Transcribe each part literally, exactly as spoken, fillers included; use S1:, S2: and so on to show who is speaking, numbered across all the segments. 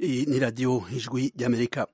S1: Iyi ni radiyo ijwi ry'Amerika.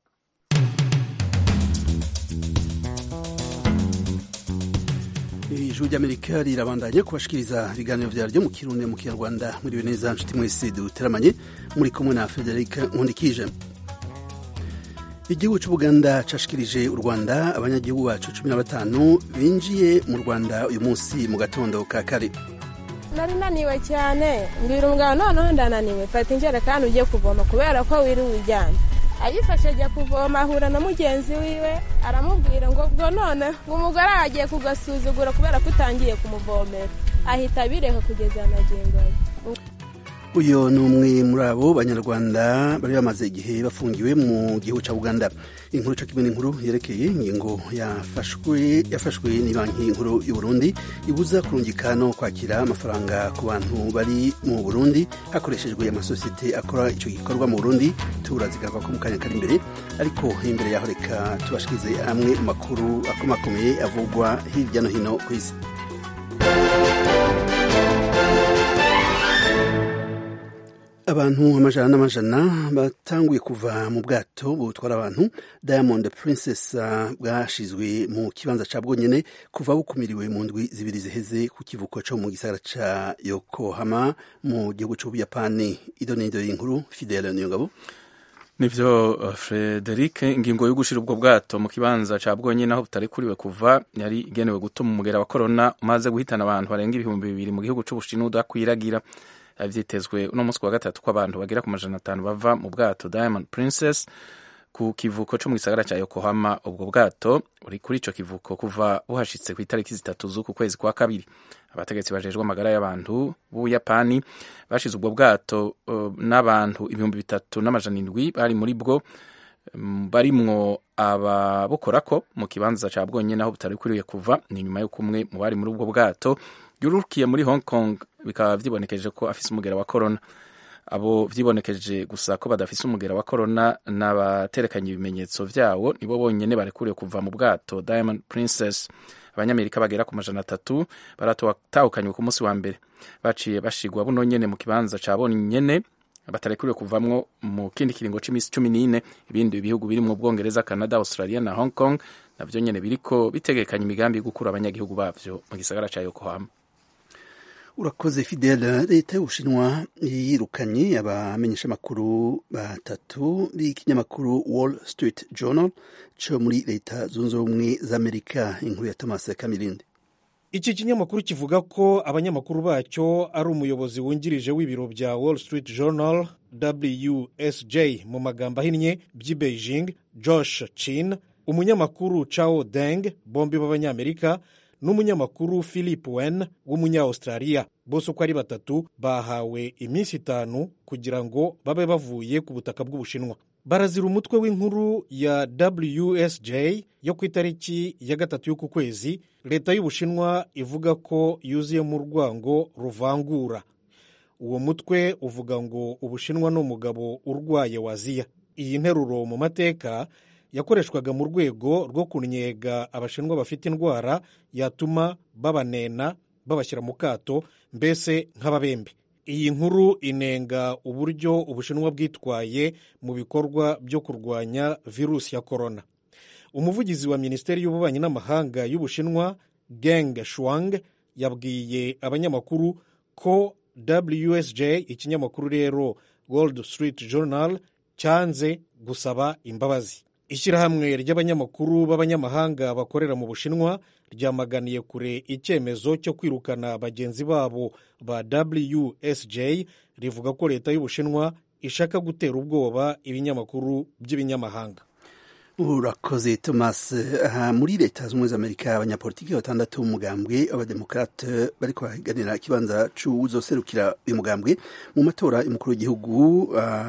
S1: Ijwi ry'Amerika rirabandanya kubashikiriza ibiganiro vyaryo mu Kirundi mu Kinyarwanda. Muri neza nshuti mwese duteramanye, muri kumwe na Frederic Nkundikije. Igihugu c'Ubuganda cashikirije u Rwanda abanyagihugu bacu cumi na batanu binjiye mu Rwanda uyu munsi mu gatondo ka kare.
S2: Nari naniwe cyane mbwira umugabo noneho ndananiwe fata injerekani ugiye kuvoma kubera ko wiri wijyanye. Ayifashe ajya kuvoma ahura na mugenzi wiwe aramubwira ngo bwo none umugore agiye kugasuzugura kubera ko utangiye kumuvomera ahita bireka kugeza magingo ye.
S1: Uyo ni umwe muri abo banyarwanda bari bamaze igihe bafungiwe mu gihugu ca Uganda. Inkuru co kimwe n'inkuru yerekeye ingingo yafashwe yafashwe ni banki nkuru y'u Burundi ibuza kurungika no kwakira amafaranga ku bantu bari mu Burundi hakoreshejwe amasosiyete akora ico gikorwa mu Burundi. Turazigava ko mu kanya kari imbere, ariko imbere yaho reka tubashikize amwe mu makuru akomakomeye avugwa hirya no hino kw'isi. Abantu amajana n'amajana batanguye kuva mu bwato butwara abantu Diamond Princess bwashizwe mu kibanza ca bwonyene kuva bukumiriwe mu ndwi zibiri ziheze ku kivuko co mu gisagara ca Yokohama mu gihugu c'Ubuyapani. Idonido y'inkuru Fidele Niyongabo.
S3: Nivyo uh, Frederic, ingingo yo gushira ubwo bwato mu kibanza ca bwonyene aho butarekuriwe kuva yari igenewe gutuma umugera wa corona umaze guhitana abantu barenga ibihumbi bibiri mu gihugu c'Ubushinwa udakwiragira. Vyitezwe uno munsi wa gatatu ko abantu bagera ku majana atanu bava mu bwato Diamond Princess ku kivuko co mu gisagara ca Yokohama. Ubwo bwato uri kuri ico kivuko kuva buhashitse ku itariki zitatu z'uku kwezi kwa kabiri. Abategetsi bajejwe amagara y'abantu b'Ubuyapani bashize ubwo bwato uh, n'abantu ibihumbi bitatu n'amajana indwi bari muri bwo, um, barimwo ababukorako mu kibanza ca bwonyene aho butarekuriwe kuva. Ni nyuma yo kumwe mu bari muri ubwo bwato yurukiye muri Hong Kong bikaba vyibonekeje ko afise umugera wa corona. Abo vyibonekeje gusa ko badafise umugera wa corona n'abaterekanye ibimenyetso vyawo nibo bonyene barekuriwe kuva mu bwato Diamond Princess. Abanyamerika bagera ku majana atatu baratahukanywe ku munsi wa mbere, baciye bashigwa buno nyene mu kibanza ca bonyene batarekuriwe kuvamwo mu kindi kiringo c'imisi cumi n'ine. Ibindi bihugu biri mu Bwongereza, Canada, Australia na Hong Kong navyo nyene biriko bitegekanya imigambi yo gukura abanyagihugu bavyo mu gisagara ca Yokohama.
S1: Urakoze Fidele. Leta y'Ubushinwa yirukanye abamenyesha makuru batatu b'ikinyamakuru Wall Street Journal co muri Leta Zunze Ubumwe z'Amerika. Inkuru ya Thomas Kamirindi.
S4: Iki kinyamakuru kivuga ko abanyamakuru bacyo ari umuyobozi wungirije w'ibiro bya Wall Street Journal W S J mu magambo ahinnye by'i Beijing, Josh Chin, umunyamakuru Chao Deng bombi b'abanyamerika n'umunyamakuru Philip Wen w'umunya-Australia. Bose uko ari batatu bahawe iminsi itanu kugira ngo babe bavuye ku butaka bw'Ubushinwa. Barazira umutwe w'inkuru ya W S J yo ku itariki ya gatatu y'uku kwezi leta y'Ubushinwa ivuga ko yuzuye mu rwango ruvangura. Uwo mutwe uvuga ngo Ubushinwa n'umugabo urwaye waziya. Iyi nteruro mu mateka yakoreshwaga mu rwego rwo kunyega abashinwa bafite indwara yatuma babanena babashyira mu kato, mbese nk'ababembe. Iyi nkuru inenga uburyo Ubushinwa bwitwaye mu bikorwa byo kurwanya virusi ya corona. Umuvugizi wa Minisiteri y'Ububanyi n'Amahanga y'Ubushinwa Geng Shuang yabwiye abanyamakuru ko W S J, ikinyamakuru rero Wall Street Journal, cyanze gusaba imbabazi. Ishyirahamwe ry'abanyamakuru b'abanyamahanga bakorera mu Bushinwa ryamaganiye kure icyemezo cyo kwirukana bagenzi babo ba W S J, rivuga ko leta y'Ubushinwa ishaka gutera ubwoba ibinyamakuru by'ibinyamahanga.
S1: Urakoze Thomas. Aha muri Leta Zunze Ubumwe z'Amerika abanyapolitiki batandatu umugambwe w'abademokrate bariko bahiganira ikibanza c'uwuzoserukira uyu mugambwe mu matora y'umukuru w'igihugu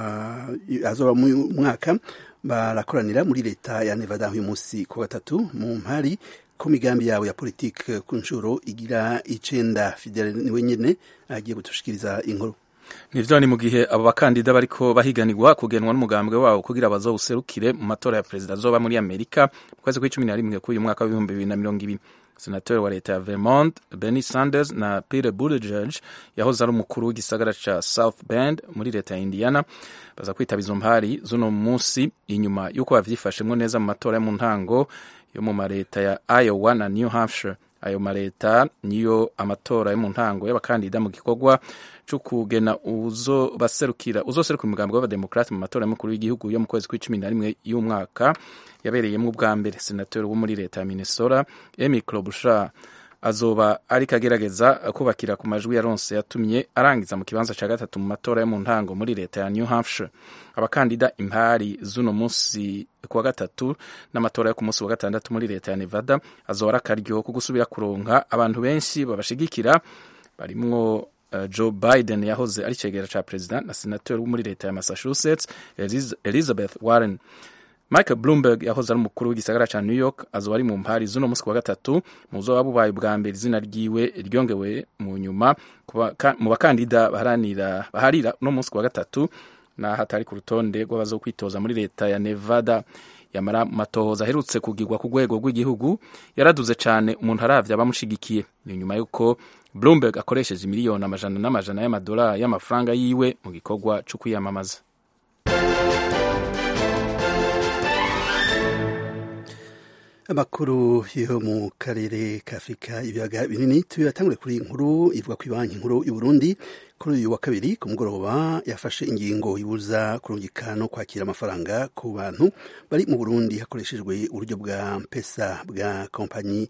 S1: uh, azoba mu mwaka barakoranira muri leta ya Nevada uyu munsi ku gatatu mu mpari ku migambi yawe ya politike ku nshuro igira icenda. Fidele niwe nyene agiye gutushikiriza inkuru.
S3: nivyo ni mu gihe abo bakandida bariko bahiganirwa kugenwa n'umugambwe wabo kugira bazowuserukire mu matora ya perezida azoba muri Amerika mu kwezi kw'icumi na rimwe k'uyu mwaka w'ibihumbi bibiri na mirongo ibiri. Senatori wa leta ya Vermont Bernie Sanders na Pete Buttigieg yahoze ari umukuru w'igisagara ca South Bend muri leta ya Indiana baza kwitaba izo mpari z'uno munsi inyuma y'uko bavyifashemwo neza mu matora yo mu ntango yo mu mareta ya Iowa na New Hampshire. Ayo mareta niyo amatora yo mu ntango y'abakandida mu gikorwa cyo kugena uzo baserukira uzoserukira umugambi w'abademokrate mu matora y'umukuru w'igihugu yo mu kwezi kw'icumi na rimwe y'umwaka yabereyemo ubwa mbere. Senatori wo muri leta ya Minnesota Amy Klobuchar azoba ariko agerageza kubakira ku majwi yaronse yatumye arangiza mu kibanza ca gatatu mu matora yo mu ntango muri leta ya New Hampshire. Abakandida impari z'uno munsi kuwa gatatu n'amatora yo ku munsi wa gatandatu muri leta ya Nevada azoba ari akaryo ko gusubira kuronka abantu benshi babashigikira barimwo uh, Joe Biden yahoze ari cegera ca president na senator wo muri leta ya Massachusetts Eliz Elizabeth Warren. Michael Bloomberg yahoze ari umukuru w'igisagara ca New York azoba ari mu mpari z'uno munsi kuwa gatatu muzoba bubaye bwa mbere izina ryiwe ryongewe mu nyuma mu bakandida baharanira baharira no munsi kuwa gatatu na hatari ku rutonde rw'abazo kwitoza muri leta ya Nevada. Yamara matohoza aherutse kugirwa ku rwego rw'igihugu yaraduze cyane umuntu aravye abamushigikiye. Ni nyuma yuko Bloomberg akoresheje miliyoni amajana n'amajana y'amadolari y'amafaranga yiwe mu gikorwa cyo kwiyamamaza.
S1: Amakuru yo mu karere ka Afrika ibiyaga binini tuyatangure kuri inkuru ivuga ku banki nkuru y'u Burundi kuri uyu wa kabiri ku mugoroba yafashe ingingo ibuza kurungika no kwakira amafaranga ku bantu bari mu Burundi hakoreshejwe uburyo bwa M-Pesa bwa kompanyi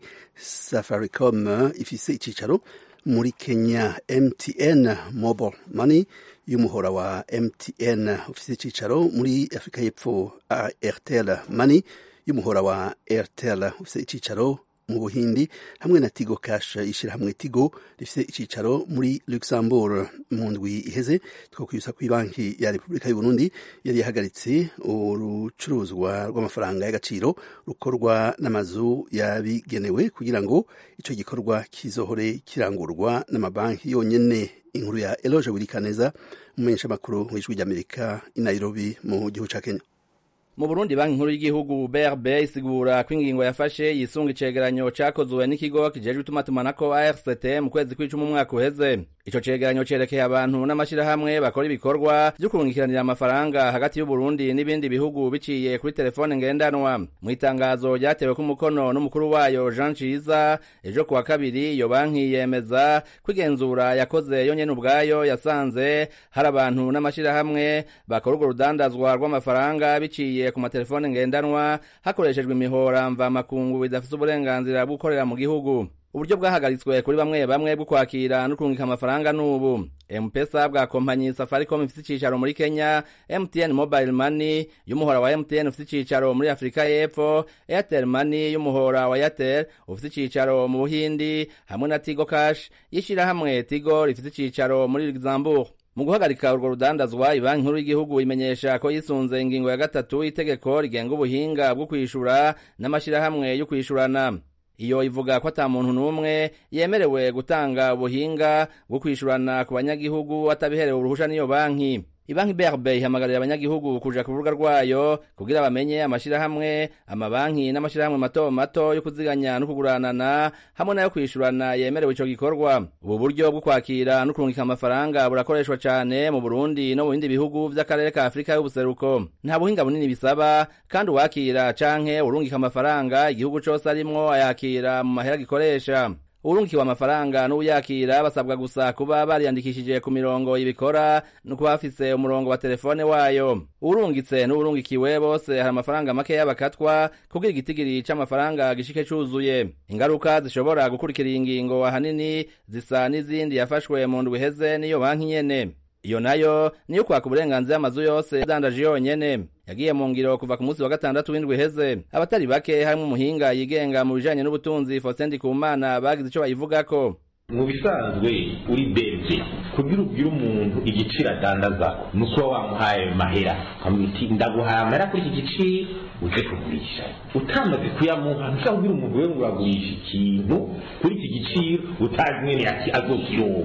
S1: Safaricom ifise icicaro muri Kenya. M T N Mobile Money y'umuhora wa M T N ufise icicaro muri Afrika y'Epfo. Airtel Money y'umuhora wa Airtel ufise icicaro mu Buhindi hamwe na Tigo Cash ishirahamwe Tigo rifise icicaro muri Luxembourg. Mu ndwi iheze twakwibutsa ko banki ya Republika y'u Burundi yari yahagaritse urucuruzwa rw'amafaranga y'agaciro rukorwa n'amazu yabigenewe kugira ngo ico gikorwa kizohore kirangurwa n'amabanki yonyene. Inkuru ya Eloge Wirikaneza umumenyesha makuru w'ijwi ry'Amerika i Nairobi mu gihugu ca Kenya.
S5: Mu Burundi banki nkuru y'igihugu B R B isigura ko ingingo yafashe yisunga icegeranyo cakozwe n'ikigo kijejwe itumatumanako A R C T mu kwezi kw'icumi umwaka uheze. Ico cegeranyo cerekeye abantu n'amashirahamwe bakora ibikorwa vyo kurungikiranira amafaranga hagati y'u Burundi n'ibindi bihugu biciye kuri telefone ngendanwa. Mu itangazo ryatewe ku mukono n'umukuru wayo Jean Ciza ejo kuwa kabiri iyo banki yemeza kwigenzura yakoze yo nyene ubwayo yasanze hari abantu n'amashirahamwe bakora urwo rudandazwa rw'amafaranga biciye ku matelefone ngendanwa hakoreshejwe imihora mva makungu bidafite uburenganzira bwo gukorera mu gihugu. Uburyo bwahagaritswe kuri bamwe bamwe bwo kwakira no kurungika amafaranga n'ubu M-Pesa bwa kompanyi Safaricom ifite icicaro muri Kenya, M T N Mobile Money y'umuhora wa M T N ufite icicaro muri Afrika y'Epfo, Airtel Money y'umuhora wa Airtel ufite icicaro mu Buhindi hamwe na Tigo Cash yishirahamwe Tigo rifite icicaro muri Luxembourg. Mu guhagarika urwo rudandazwa ibanki nkuru y'igihugu imenyesha ko yisunze ingingo ya gatatu y'itegeko rigenga ubuhinga bwo kwishura n'amashirahamwe yo kwishurana. Iyo ivuga ko ata muntu numwe yemerewe gutanga ubuhinga bwo kwishurana ku banyagihugu atabiherewe uruhusha n'iyo banki. Ibanki B R B ihamagarira abanyagihugu kuja ku rubuga rwayo kugira bamenye amashirahamwe, amabanki n'amashirahamwe mato mato yo kuziganya no kuguranana hamwe nayo kwishurana yemerewe ico gikorwa. Ubu buryo bwo kwakira no kurungika amafaranga burakoreshwa cane mu Burundi no mu bindi bihugu vy'akarere ka Afrika y'ubuseruko. Nta buhinga bunini bisaba kandi uwakira canke urungika amafaranga igihugu cose arimwo ayakira mu mahera gikoresha. Urungikiwe amafaranga n'uyakira basabwa gusa kuba bariyandikishije ku mirongo ibikora no kuba bafise umurongo wa telefone wayo. Urungitse n'urungikiwe bose hari amafaranga make y'abakatwa kugira igitigiri c'amafaranga gishike cuzuye. Ingaruka zishobora gukurikira ingingo ahanini zisa n'izindi yafashwe mu ndwi iheze n'iyo banki nyene. Iyo nayo niyo kwaka uburenganzira amazu yose dandaje yonyene. Yagiye mu ngiro kuva ku munsi wa gatandatu w'indwi iheze. Abatari bake harimo umuhinga yigenga mu bijanye n'ubutunzi Faustin Ndikumana bagize ico bayivugako.
S6: Mu bisanzwe uri benze kugira ubwira umuntu igiciro dandaza nuko wamuhaye mahera kamwiti ndaguhaye amahera kuri iki giciro uje kugurisha utamaze kuyamuha nshobora umuntu we ngo agurisha ikintu kuri iki giciro utazimene ati azokironka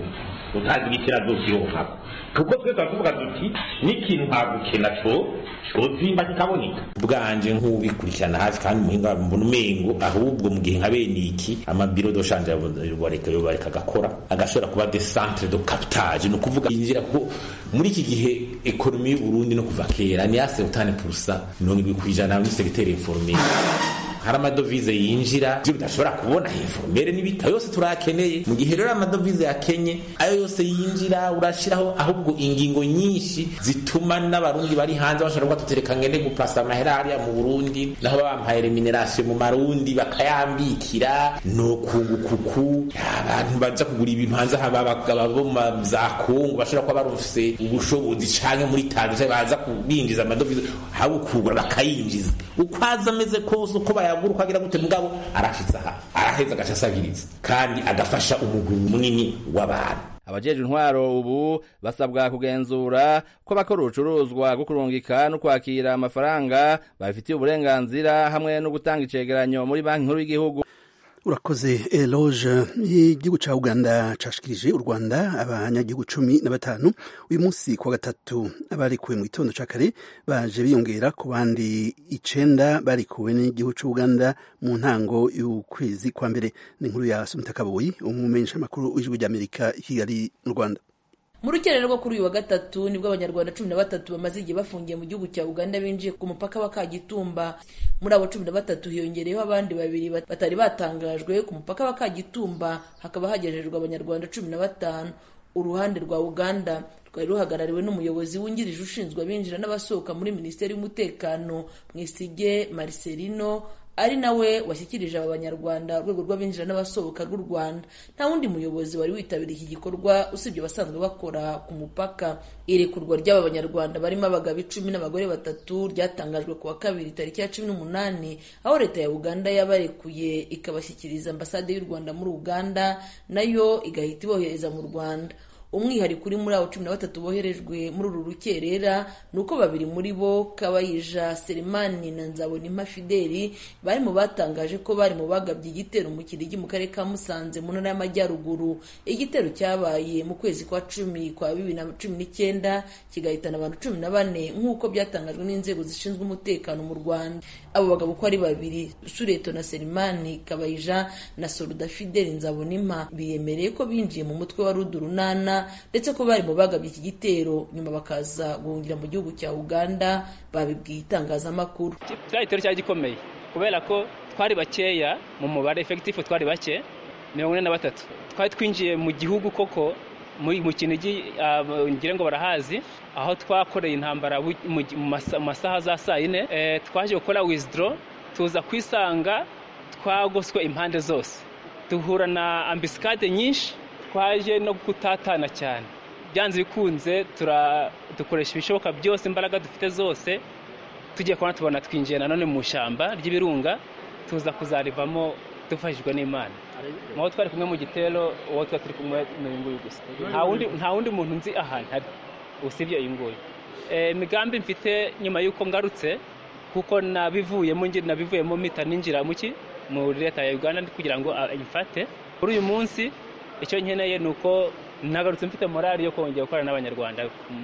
S6: utazi igitera azokironkako kuko twese tuvuga duti n'ikintu ntagukena co cozimba kikaboneka bwanje nk'ubikurikirana hafi kandi muhinga mbona umengo ahubwo mu gihe nka bene iki amabiro doshanje bareka yo bareka gakora agashobora kuba des centres de captage no kuvuga injira ko muri iki gihe ekonomi y'u Burundi no kuva kera ni ase utane purusa mirongo irindwi kw'ijana muri secteur informel hari amadovize yinjira byo bidashobora kubona informere n'ibita yose turakeneye mu gihe rero amadovize yakenye ayo yose yinjira urashiraho ahubwo ingingo nyinshi zituma n'abarundi bari hanze bashobora gutereka ngende guplasa amahera hariya mu Burundi naho bampaye remuneration mu marundi bakayambikira no kungukuku abantu baza kugura ibintu hanze habagaba bo za Kongo bashobora kuba barufise ubushobozi canke muri Tanzania baza kubinjiza amadovize habo kugura bakayinjiza ukwaza ameze kose uko baya guruka agira gute mugabo arashitsa aha araheza agashasagiriza kandi agafasha umugwi munini w'abantu.
S5: Abajeje intwaro ubu basabwa kugenzura ko bakora urucuruzwa rwo kurungika no kwakira amafaranga bafitiye uburenganzira hamwe no gutanga icegeranyo muri banki nkuru y'igihugu.
S1: Urakoze Eloge. Igihugu ca Uganda cashikirije u Rwanda abanyagihugu cumi na batanu uyu munsi kwa gatatu abarikuwe mu gitondo ca kare baje biyongera ku bandi icenda barikuwe n'igihugu ca Uganda mu ntango y'ukwezi kwa mbere. Ni inkuru ya Sumita Kaboyi umumenyesha makuru w'ijwi ry'Amerika i Kigali mu Rwanda.
S7: Mu rukerera rwo kuri uyu wa gatatu nibwo abanyarwanda cumi na batatu bamaze igihe bafungiye mu gihugu cya Uganda binjiye ku mupaka wa Kagitumba. Muri abo cumi na batatu hiyongereyeho abandi babiri batari batangajwe ku mupaka wa Kagitumba, hakaba hagejejwe abanyarwanda cumi na batanu. Uruhande rwa Uganda rwari ruhagarariwe n'umuyobozi wungirije ushinzwe abinjira n'abasohoka muri Minisiteri y'Umutekano Mwisige Marcelino, ari nawe washyikirije aba banyarwanda urwego rw'abinjira n'abasohoka rw'u Rwanda. Nta wundi muyobozi wari witabiriye iki gikorwa usibye basanzwe bakora ku mupaka. Irekurwa ry'aba banyarwanda barimo abagabo icumi n'abagore batatu ryatangajwe ku wa kabiri tariki ya cumi n'umunani, aho leta ya Uganda yabarekuye ikabashyikiriza ambasade y'u Rwanda muri Uganda nayo igahita ibohereza mu Rwanda. Umwihariko uri muri abo cumi na batatu boherejwe muri uru rukerera nuko babiri muri bo Kabayija Selemani na Nzabonimpa Fideli bari mu batangaje ko bari mu bagabye igitero mu Kinigi mu karere ka Musanze mu ntara y'Amajyaruguru. Igitero cyabaye mu kwezi kwa cumi kwa bibiri na cumi n'icyenda kigahitana abantu cumi na bane nk'uko byatangajwe n'inzego zishinzwe umutekano mu Rwanda. Abo bagabo ko ari babiri, Sureto na Selemani Kabayija na Soruda Fideli Nzabonimpa, biyemereye ko binjiye mu mutwe wa Rudurunana ndetse ko bari mu bagabye iki gitero nyuma bakaza guhungira mu gihugu cya Uganda. Babibwiye itangazamakuru.
S8: Cyari gitero cyari gikomeye kubera ko twari bakeya mu mubare effective, twari bake mirongo ine na batatu. Twari twinjiye mu gihugu koko mu Kinigi, ngira ngo barahazi, aho twakoreye intambara mu masaha za saa yine. Twaje gukora withdraw, tuza kwisanga twagoswe impande zose, duhura na ambiscade nyinshi, twaje no gutatana cyane. Byanze bikunze dukoresha ibishoboka byose, imbaraga dufite zose, tugiye kubona tubona twinjiye nanone mu shamba ry'ibirunga, tuza kuzarivamo dufashijwe n'Imana. Mwaho twari kumwe mu gitero, uwo twari turi kumwe n'uyu nguyu gusa. Nta wundi nta wundi muntu nzi ahantu hari usibye uyu nguyu. Imigambi mfite nyuma y'uko ngarutse, kuko nabivuyemo ngira nabivuyemo mita ninjira muki mu leta ya Uganda kugira ngo imfate. Kuri uyu munsi icyo nkeneye nuko nagarutse mfite morali yo kongera gukorana n'abanyarwanda.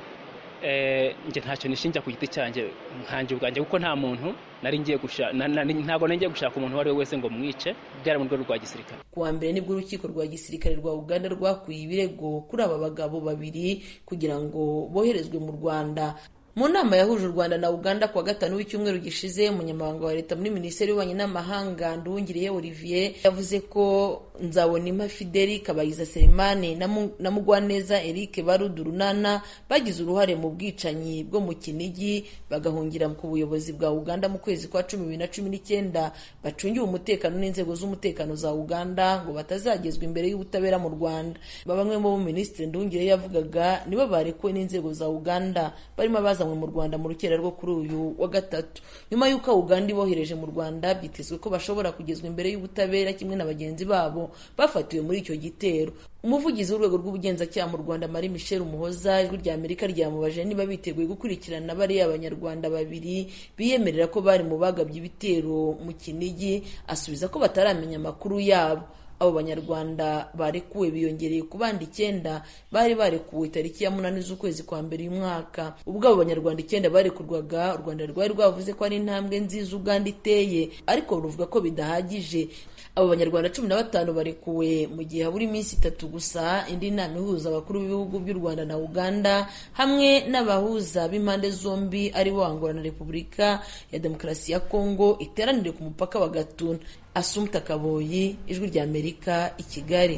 S8: Eh nje ntacyo nishinja ku giti cyanjye nkanje ubwanjye, kuko nta muntu nari ngiye gushaka, ntago ngiye gushaka umuntu wari wese ngo mwice. Byari mu rwego rwa gisirikare.
S7: Kuwa mbere nibwo urukiko rwa gisirikare rwa Uganda rwakuye ibirego kuri aba bagabo babiri kugira ngo boherezwe mu Rwanda. Mu nama yahuje u Rwanda na Uganda kuwa gatanu w'icyumweru gishize, umunyamabanga wa leta muri Minisiteri y'Ububanyi n'Amahanga Nduhungiriye Olivier yavuze ko Nzabonimpa Fideli, Kabayiza Selemani na Mugwaneza Eric Barudurunana bagize uruhare mu bwicanyi bwo mu Kinigi bagahungira ku buyobozi bwa Uganda mu kwezi kwa cumi bibiri na cumi n'icyenda, bacungiwe umutekano n'inzego z'umutekano za Uganda ngo batazagezwa imbere y'ubutabera mu Rwanda. Bamwe mu Minisitiri Nduhungiriye yavugaga nibo barekuwe n'inzego za Uganda barimo abaza mu Rwanda mu rukera rwo kuri uyu wa gatatu. Nyuma y'uko Uganda ibohereje mu Rwanda, byitezwe ko bashobora kugezwa imbere y'ubutabera kimwe na bagenzi babo bafatiwe muri icyo gitero. Umuvugizi w'urwego rw'ubugenzacyaha mu Rwanda Marie Michel Umuhoza, ijwi rya Amerika ryamubaje niba biteguye gukurikirana bariya abanyarwanda babiri biyemerera ko bari mu bagabye ibitero mu Kinigi, asubiza ko bataramenya amakuru yabo. abo banyarwanda barekuwe biyongereye ku bandi icyenda bari barekuwe tariki ya munani z'ukwezi kwa mbere uyu mwaka. Ubwo abo banyarwanda icyenda barekurwaga, u Rwanda rwari rwavuze ko ari intambwe nziza Uganda iteye, ariko ruvuga ko bidahagije. Abo banyarwanda cumi na batanu barekuwe mu gihe habura iminsi itatu gusa indi nama ihuza abakuru b'ibihugu by'u Rwanda na Uganda hamwe n'abahuza b'impande zombi ari bo Angola na Repubulika ya Demokarasi ya Kongo iteranire ku mupaka wa Gatuna. Assumpta Kaboyi, Ijwi rya Amerika, i Kigali.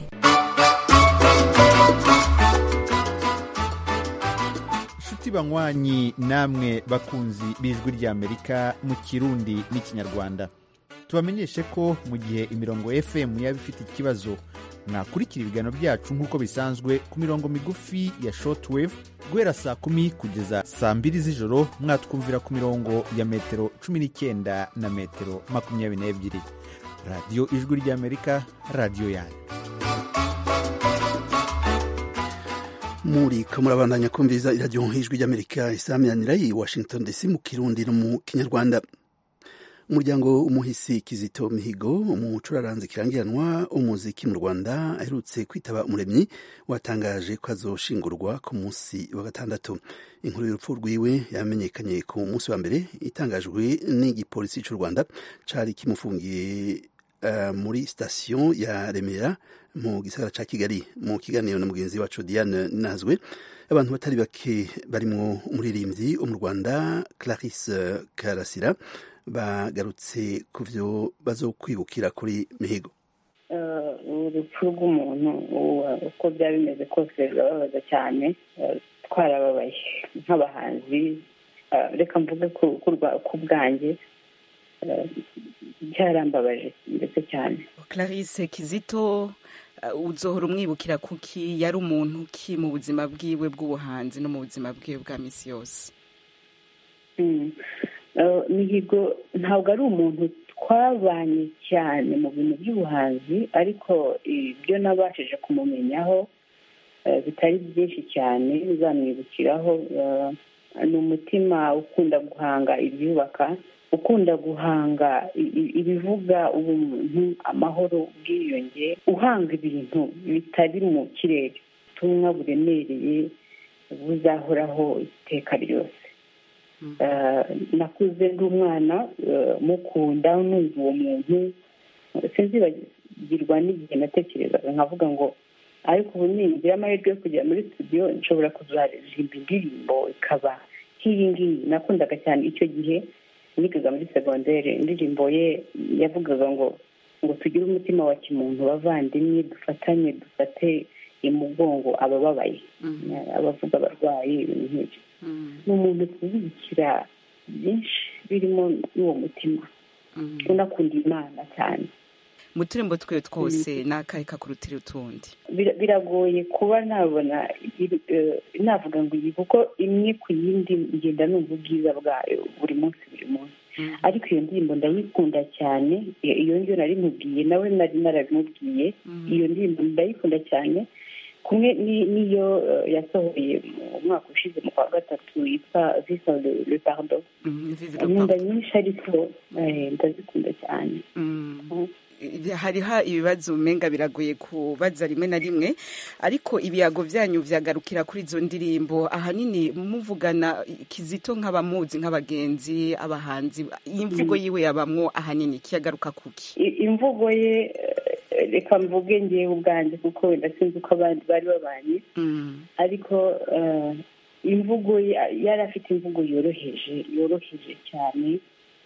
S9: Shuti banywanyi namwe bakunzi b'Ijwi rya Amerika mu Kirundi n'Ikinyarwanda, tubamenyeshe ko mu gihe imirongo F M yaba ifite ikibazo mwakurikira ibiganiro byacu nk'uko bisanzwe ku mirongo migufi ya shortwave guhera saa kumi kugeza saa mbiri z'ijoro. Mwatwumvira ku mirongo ya metero cumi n'icyenda na metero makumyabiri n'ebyiri. Radio Ijwi ry'Amerika, radio yanyu.
S1: muri ko murabandanya kumviza iradiyo Ijwi ry'Amerika isaminanira i Washington D C mu Kirundi no mu Kinyarwanda. Umuryango umuhisi Kizito Mihigo, umucuraranzi kirangiranwa umuziki mu Rwanda, aherutse kwitaba umuremyi, watangaje ko azoshingurwa ku munsi wa gatandatu. Inkuru y'urupfu rwiwe yamenyekanye ku munsi wa mbere, itangajwe n'igipolisi cy'u Rwanda cari kimufungiye uh, muri station ya Remera mu gisagara ca Kigali. Mu kiganiro na mugenzi wacu Diane Nazwe, abantu batari bake barimwo umuririmbyi wo mu Rwanda Clarisse Karasira bagarutse ku byo bazokwibukira kuri Mihigo.
S10: Urupfu rw'umuntu uko byaba bimeze kose birababaza cyane, twarababaye nk'abahanzi. Reka mvuge ku bwanjye byarambabaje ndetse cyane.
S11: Clarisse Kizito, uzohora umwibukira kuki? Yari umuntu ki mu buzima bwiwe bw'ubuhanzi no mu buzima bwiwe bwa misi yose?
S10: Mihigo ntabwo ari umuntu twabanye cyane mu bintu by'ubuhanzi, ariko ibyo nabashije kumumenyaho bitari byinshi cyane bizamwibukiraho. Ni umutima ukunda guhanga ibyubaka, ukunda guhanga ibivuga ubumuntu, amahoro, ubwiyunge, uhanga ibintu bitari mu kirere, ubutumwa buremereye buzahoraho iteka ryose. Nakuze ndi umwana mukunda, numva uwo muntu, sinzibagirwa n'igihe natekerezaga nkavuga ngo ariko ubu ningira amahirwe yo kujya muri studio nshobora kuzaririmba indirimbo ikaba nk'iyi ngiyi. Nakundaga cyane icyo gihe nigaga muri segondere, indirimbo ye yavugaga ngo ngo tugire umutima wa kimuntu, bavandimwe dufatanye, dufate imugongo abababaye, abavuga abarwayi, ibintu nk'ibyo. Ni umuntu tuzibikira byinshi birimo n'uwo mutima, unakunda Imana cyane.
S11: Mu turembo twe twose n'akahe kakurutira utundi?
S10: Biragoye kuba nabona navuga ngo iyi, kuko imwe ku yindi ngenda numva ubwiza bwayo buri munsi buri munsi. Ariko iyo ndirimbo ndayikunda cyane, iyo ngiyo nari mubwiye nawe nari narabimubwiye. Iyo ndirimbo ndayikunda cyane, kumwe n'iyo yasohoye mu mwaka ushize mu kwa gatatu yitwa Visa le Pardon. Nkunda nyinshi ariko ndazikunda cyane.
S11: Hariho ibibazo umenga biragoye kubaza rimwe na rimwe, ariko ibiyago byanyu vyagarukira kuri izo ndirimbo. Ahanini muvugana Kizito nk'abamuzi nk'abagenzi, abahanzi, imvugo yiwe yabamwo ahanini kiyagaruka kuki?
S10: Imvugo ye reka mvuge ngewe ubwanjye kuko wenda sinzi uko abandi bari babanye, ariko imvugo yari afite imvugo yoroheje yoroheje cyane.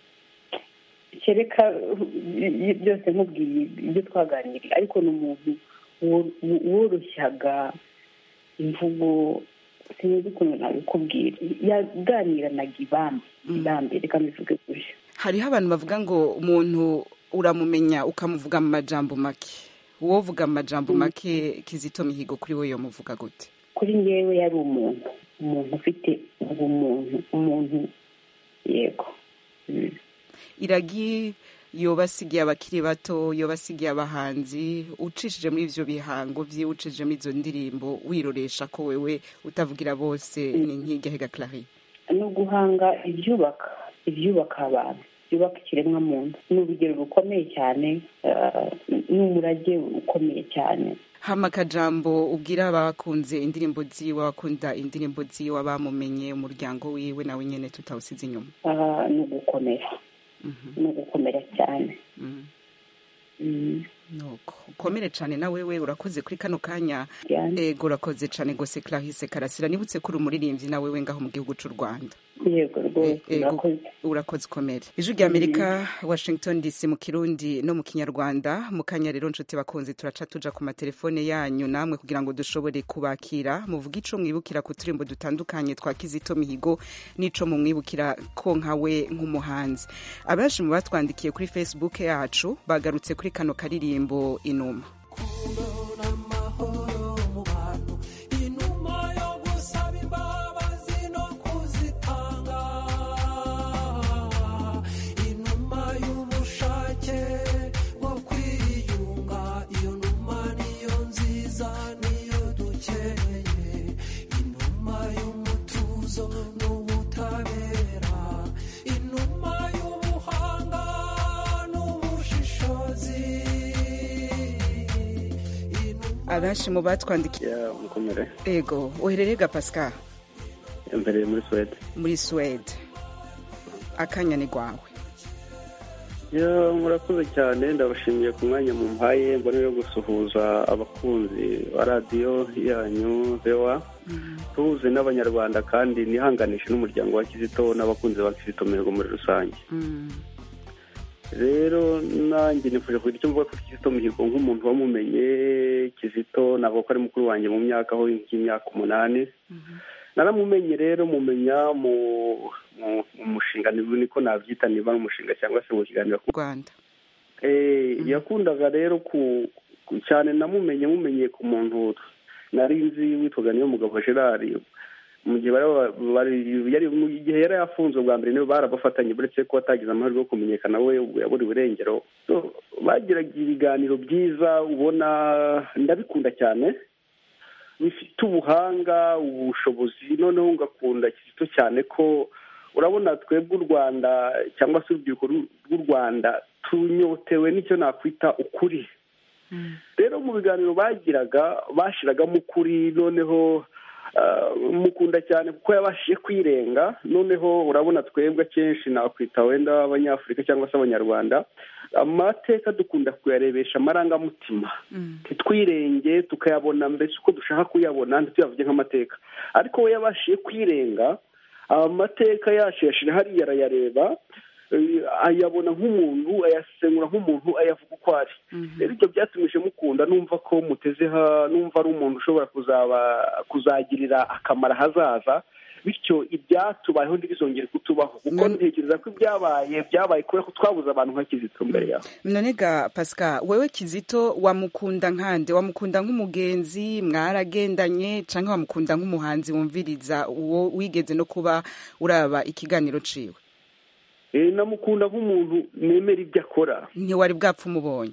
S10: Kereka byose nkubwiye ibyo twaganiriye, ariko ni umuntu woroshyaga imvugo, sinzi ukuntu nabikubwira. Yaganiranaga ibambe ibambe reka mbivuge gutya.
S11: Hariho abantu bavuga ngo umuntu uramumenya ukamuvuga mu majambo make. Wovuga mu majambo make Kizito Mihigo kuri we yomuvuga gute?
S10: Kuri ngewe yari umuntu umuntu ufite ubumuntu, umuntu yego.
S11: Iragi yobasigiye abakiri bato, yobasigiye abahanzi, ucishije muri ivyo bihango vyiwe, ucishije muri izo ndirimbo, wiroresha ko wewe utavugira bose, ni nk'igahega Clary?
S10: No guhanga ibyubaka ibyubaka abantu, byubaka ikiremwamuntu. Ni urugero rukomeye cyane, ni umurage ukomeye cyane.
S11: hama akajambo ubwira abakunze indirimbo ziwe, abakunda indirimbo ziwe, abamumenye, umuryango wiwe nawe nyene tutawusize inyuma?
S10: Ni ugukomera, ni ugukomera cyane.
S11: nuko ukomere cyane na wewe. Urakoze kuri kano kanya. Ego urakoze cyane gose Clarisse Karasira. Nibutse kuri umuririmbyi na wewe ngaho mu gihugu cy'u Rwanda.
S10: Yego rwose urakoze.
S11: Urakoze komere. Ijwi rya Amerika, Washington D C mu Kirundi no mu Kinyarwanda. Mu kanya rero nshuti bakunzi turaca tuja ku matelefone yanyu namwe kugira ngo dushobore kubakira. Muvuga ico mwibukira ku turimbo dutandukanye twa Kizito Mihigo nico mu mwibukira ko nkawe nk'umuhanzi. Abaje mu batwandikiye kuri Facebook yacu bagarutse kuri kano karirimbo Inuma. Abenshi mu batwandikiye
S12: mukomere.
S11: Ego uhererega Pascal?
S12: Mbere muri Swede.
S11: Muri Swede. Akanya ni gwawe.
S12: Ya murakoze cyane, ndabashimiye ku mwanya mu mpaye mbone yo gusuhuza abakunzi ba radio yanyu bewa. Tuze mm. n'abanyarwanda kandi nihanganishe n'umuryango wa Kizito n'abakunzi ba Kizito Mihigo muri rusange. Mm. Rero nanjye nifuje kugira icyo mvuga kuri Kizito Mihigo nk'umuntu wamumenye. Kizito nabo ko ari mukuru wanjye mu myaka aho y'imyaka umunani. Naramumenye rero mumenya mu umushinga niko nabyita niba umushinga cyangwa se mu kiganiro ku
S11: Rwanda.
S12: Eh yakundaga rero ku cyane namumenye mumenye ku muntu narinzi witwaga niyo mugabo Gerard. Mu gihe bari yari mu gihe yari yafunzwe bwa mbere nibo barabafatanye buretse ko atagize amahirwe yo kumenyekana we yaburi burengero. So bagiraga ibiganiro byiza ubona ndabikunda cyane, bifite ubuhanga ubushobozi. Noneho ngakunda Kizito cyane ko urabona twebwe u Rwanda cyangwa se urubyiruko rw'u Rwanda tunyotewe n'icyo nakwita ukuri. Rero mu biganiro bagiraga bashiragamo ukuri. Noneho mukunda cyane kuko yabashije kwirenga. Noneho urabona twebwe kenshi nakwita wenda abanyafurika cyangwa se abanyarwanda amateka dukunda kuyarebesha amarangamutima, twirenge tukayabona mbese uko dushaka kuyabona ntituyavuge nk'amateka. Ariko we yabashije kwirenga, amateka yacu yashira hariya arayareba, ayabona nk'umuntu, ayasengura nk'umuntu, ayavuga uko ari. Rero ibyo byatumije mukunda, numva ko mutezeha, numva ari umuntu ushobora kuzaba kuzagirira akamara hazaza. Bityo ibyatubayeho ntibizongere kutubaho kuko ntekereza ko ibyabaye byabaye kubera ko twabuze abantu nka Kizito mbere yaho.
S11: Nonega Pascal, wewe Kizito wamukunda nkande? Wamukunda nk'umugenzi mwaragendanye canke wamukunda nk'umuhanzi wumviriza uwo wigeze no kuba uraba ikiganiro ciwe?
S12: Eh namukunda nk'umuntu nemera ibyo akora.
S11: Ntiwari bwapfa umubonye?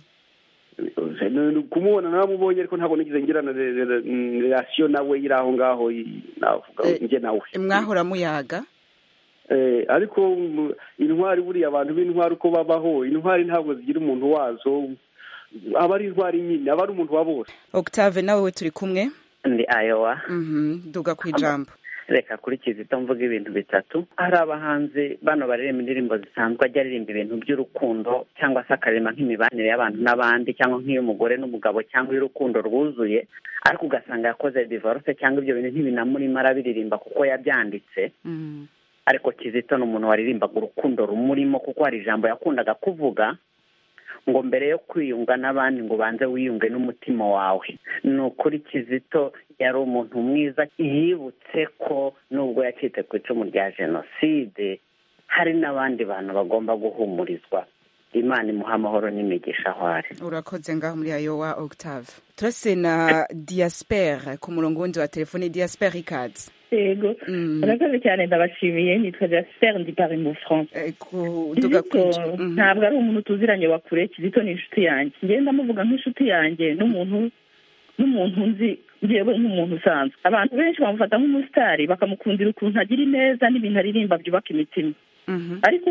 S12: Kumubona namubonye ariko ntabwo nigize ngirana relation nawe iraho ngaho navuga nge nawe.
S11: Mwahora muyaga?
S12: Eh ariko intwari buri abantu b'intwari uko babaho, intwari ntabwo zigira umuntu wazo, aba ari intwari nyine, aba ari umuntu wa bose.
S11: Octave nawe we turi kumwe?
S13: Ndi Ayowa.
S11: Mhm duga kwijambo.
S13: Reka kuri Kizito mvuga ibintu bitatu. Hari abahanzi bano baririmbira indirimbo zisanzwe ajya aririmba ibintu by'urukundo cyangwa se akarema nk'imibanire y'abantu n'abandi cyangwa nk'iy'umugore n'umugabo cyangwa y'urukundo rwuzuye, ariko ugasanga yakoze divorce cyangwa ibyo bintu ntibinamurimo arabiririmba kuko yabyanditse. Mm. Ariko Kizito ni umuntu waririmbaga urukundo rumurimo kuko hari ijambo yakundaga kuvuga ngo mbere yo kwiyunga n'abandi ngo banze wiyunge n'umutima wawe. Ni ukuri Kizito yari umuntu mwiza, yibutse ko nubwo yacitse ku icumu rya jenoside hari n'abandi bantu bagomba guhumurizwa. Imana imuha amahoro n'imigisha aho ari.
S11: Urakoze ngaho muri Ayowa Octave. Turase na Diaspere ku murongo wundi wa telefone. Diaspere Ricards.
S14: Yego. Urakoze cyane ndabashimiye. Nitwa Diaspere ndi Paris mu France. Ntabwo ari umuntu tuziranye wa kure. Kizito ni inshuti yanjye. Ngiye ndamuvuga nk'inshuti yanjye n'umuntu n'umuntu nzi ngewe nk'umuntu usanzwe. Abantu benshi bamufata nk'umusitari bakamukundira ukuntu agira ineza n'ibintu aririmba byubaka imitima. Ariko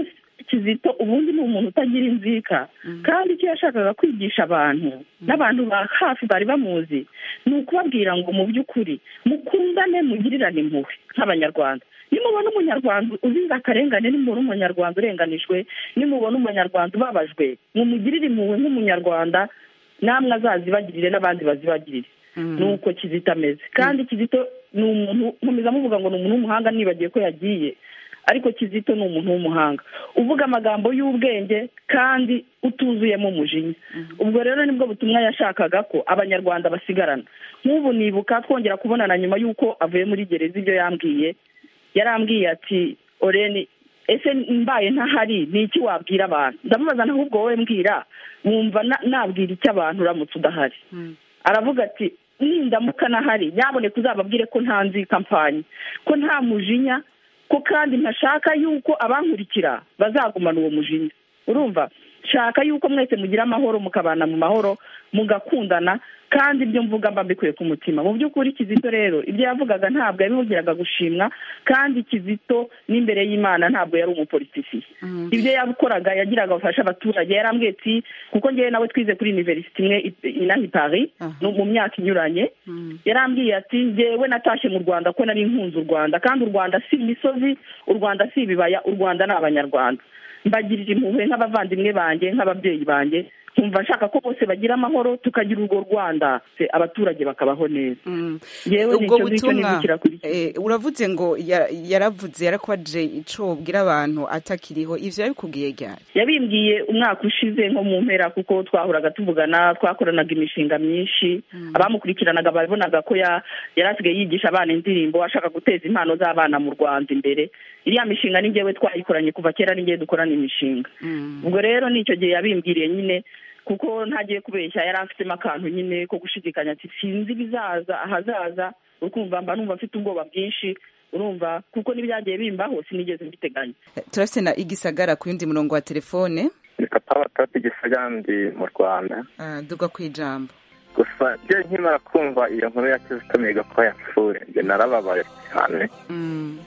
S14: Kizito ubundi ni umuntu utagira inzika kandi icyo yashakaga kwigisha abantu n'abantu ba hafi bari bamuzi ni ukubabwira ngo mu by'ukuri mukundane mugirirane impuhwe nk'abanyarwanda. Nimubona umunyarwanda uzize akarengane, nimubona umunyarwanda urenganijwe, nimubona umunyarwanda ubabajwe, mumugirire impuhwe nk'umunyarwanda, namwe azazibagirire n'abandi bazibagirire. Nuko Kizito ameze. Kandi Kizito ni umuntu nkomeza muvuga ngo ni umuntu w'umuhanga, nibagiye ko yagiye, ariko Kizito ni umuntu w'umuhanga uvuga amagambo y'ubwenge kandi utuzuyemo umujinya. Ubwo rero nibwo butumwa yashakaga ko abanyarwanda basigarana. Nk'ubu nibuka twongera kubonana nyuma y'uko avuye muri gereza, ibyo yambwiye yarambwiye ati Oreni, ese mbaye ntahari ni iki wabwira abantu? Ndamubaza n'ahubwo wowe mbwira, wumva nabwira icyo abantu uramutse udahari? Aravuga ati nindamuka nahari nyaboneka uzababwire ko nta nzika mpfanye, ko nta mujinya, ko kandi ntashaka yuko abankurikira bazagumana uwo mujinya. Urumva, shaka yuko mwese mugira amahoro, mukabana mu mahoro, mugakundana, kandi ibyo mvuga mba mbikuye ku mutima. Mu by'ukuri Kizito rero ibyo yavugaga ntabwo yabivugiraga gushimwa, kandi Kizito n'imbere y'Imana ntabwo yari umupolitisi. Ibyo yakoraga yagiraga afasha abaturage. Yarambwiye ati, kuko ngewe nawe twize kuri university imwe inahi Paris mu myaka inyuranye, yarambwiye ati ngewe natashe mu Rwanda ko nari nkunze u Rwanda, kandi u Rwanda si imisozi, u Rwanda si ibibaya, u Rwanda ni abanyarwanda. Mbagirira impuhwe nk'abavandimwe banjye, nk'ababyeyi banjye, nkumva nshaka ko bose bagira amahoro, tukagira urwo Rwanda abaturage bakabaho neza. Yewe
S11: ubwo butumwa uravuze ngo yaravuze yarakwaje ico ubwira abantu atakiriho, ivyo yabikubwiye ryari?
S14: Yabimbwiye umwaka ushize nko mu mpera, kuko twahuraga tuvugana, twakoranaga imishinga myinshi. Abamukurikiranaga babonaga ko yarasigaye yigisha abana indirimbo, ashaka guteza impano z'abana mu Rwanda imbere. Iriya mishinga ni njyewe twayikoranye kuva kera, ni njyewe dukorana imishinga. Ubwo rero nicyo gihe yabimbwiriye nyine, kuko ntagiye kubeshya yari afitemo akantu nyine ko gushidikanya ati sinzi bizaza ahazaza, ukumva mba numva afite ubwoba bwinshi. Urumva, kuko n'ibyagiye bimbaho sinigeze mbiteganya.
S11: Turafite na Igisagara ku yundi murongo wa telefone.
S15: Ni papa watatu Igisagara ndi mu Rwanda.
S11: Ah, duga kwijambo.
S15: Gusa je nkimara kumva iyo nkuru ya Kizito Mihigo ko yapfuye, nge narababaye cyane. Mm.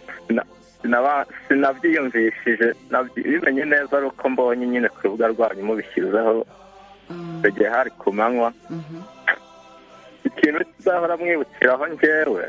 S15: Naba sinabyiyumvishije, bimenye neza ari uko mbonye nyine ku rubuga rwanyu mubishyizeho igihe hari ku manywa. Ikintu kizahora mwibukiraho njyewe,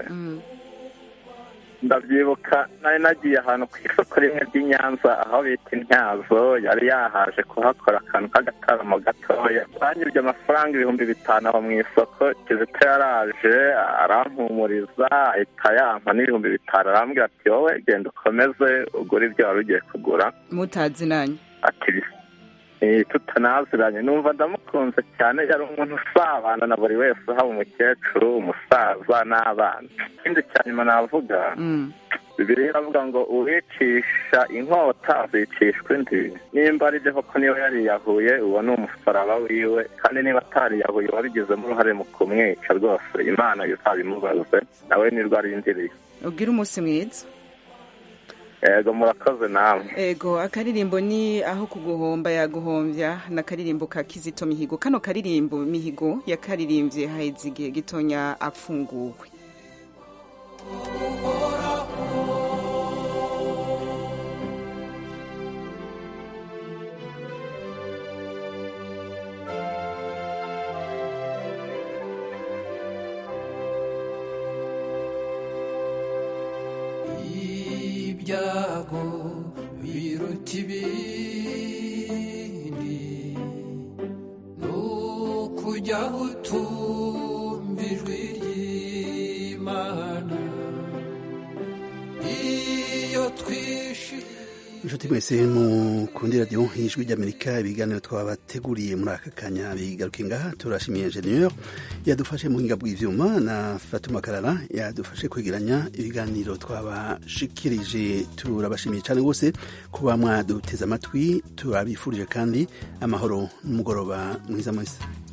S15: ndabyibuka nari nagiye ahantu ku isoko rimwe ry'i Nyanza aho bita Intyazo, yari yahaje kuhakora akantu k'agataramo gatoya. Banyibye amafaranga ibihumbi bitanu aho mu isoko. Kizito yaraje arampumuriza, ahita yampa n'ibihumbi bitanu, arambwira ati wowe genda ukomeze ugura ibyo wari ugiye kugura.
S11: Mutazinanye?
S15: Ati tutanaziranye. Numva ndamukunze cyane, yari umuntu usabana na buri wese, haba umukecuru, umusaza n'abana. Ikindi cya nyuma navuga, Bibiliya iravuga ngo uwicisha inkota azicishwa indi. Nimba ari byo koko niyo yariyahuye, uwo ni umusaraba wiwe, kandi niba atariyahuye wabigizemo uruhare mu kumwica, rwose Imana izabimubaze, nawe nirwo arindiriye.
S11: Ubwira umunsi mwiza.
S15: Ego murakoze namwe.
S11: Ego, akaririmbo ni aho kuguhomba yaguhombya, na karirimbo ka Kizito Mihigo. Kano karirimbo Mihigo yakaririmbye haheze igihe gitonya apfunguwe.
S16: Ibyago biruta ibindi, nukujya gutumva ijwi ry'Imana iyo twishimye.
S1: Inshuti mwese mukundi radio y'Ijwi ry'Amerika, ibiganiro twabateguriye muri aka kanya bigaruke ngaha. Turashimiye Ingenieur yadufashe mu buhinga bw'ivyuma na Fatuma Karara yadufashe kwegeranya ibiganiro twabashikirije. Turabashimiye cyane gose kuba mwaduteze amatwi, turabifurije kandi amahoro n'umugoroba mwiza mwese.